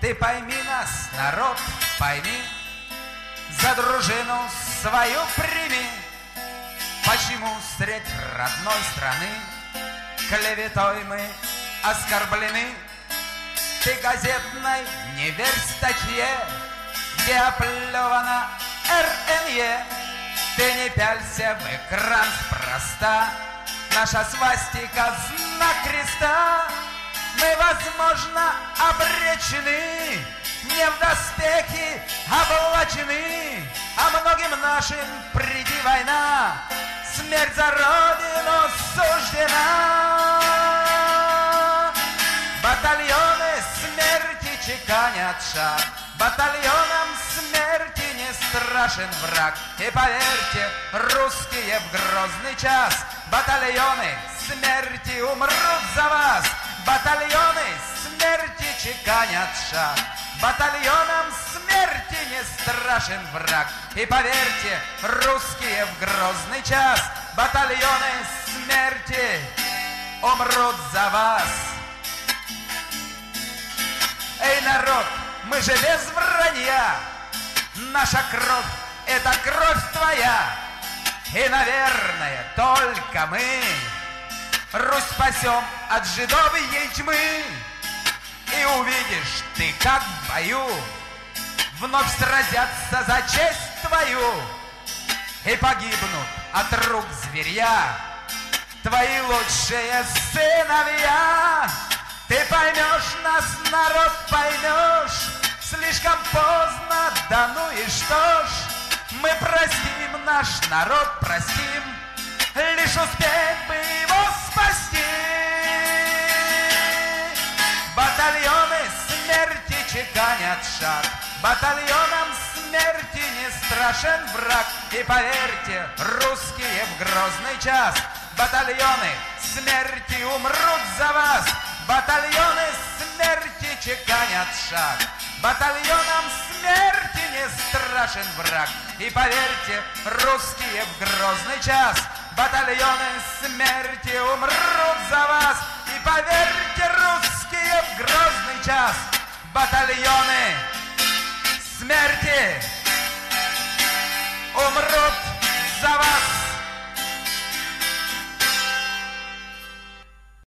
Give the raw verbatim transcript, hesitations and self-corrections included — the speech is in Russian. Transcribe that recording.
Ты пойми нас, народ, пойми, за дружину свою прими. Почему средь родной страны клеветой мы оскорблены? Ты газетной не верь статье, где оплевана эр эн е. Ты не пялься в экран спроста, наша свастика знак креста. Мы, возможно, обречены, не в доспехи облачены, а многим нашим приди война, смерть за Родину суждена. Батальоны смерти чеканят шаг, батальонам смерти не страшен враг. И поверьте, русские в грозный час, батальоны смерти умрут за вас. Батальоны смерти чеканят шаг, батальонам смерти не страшен враг. И поверьте, русские в грозный час, батальоны смерти умрут за вас. Эй, народ, мы же без вранья, наша кровь — это кровь твоя. И, наверное, только мы Русь спасем от жидовьей тьмы. И увидишь ты, как в бою вновь сразятся за честь твою и погибнут от рук зверя твои лучшие сыновья. Ты поймешь нас, народ, поймешь, слишком поздно, да ну и что ж. Мы простим, наш народ простим, лишь успеем бы его спасти. Батальоны смерти чеканят шаг, батальонам смерти не страшен враг. И поверьте, русские в грозный час, батальоны смерти умрут за вас. Батальоны смерти чеканят шаг, батальонам смерти не страшен враг. И поверьте, русские в грозный час, батальоны смерти умрут за вас. И поверьте, русские в грозный час, батальоны смерти умрут за вас.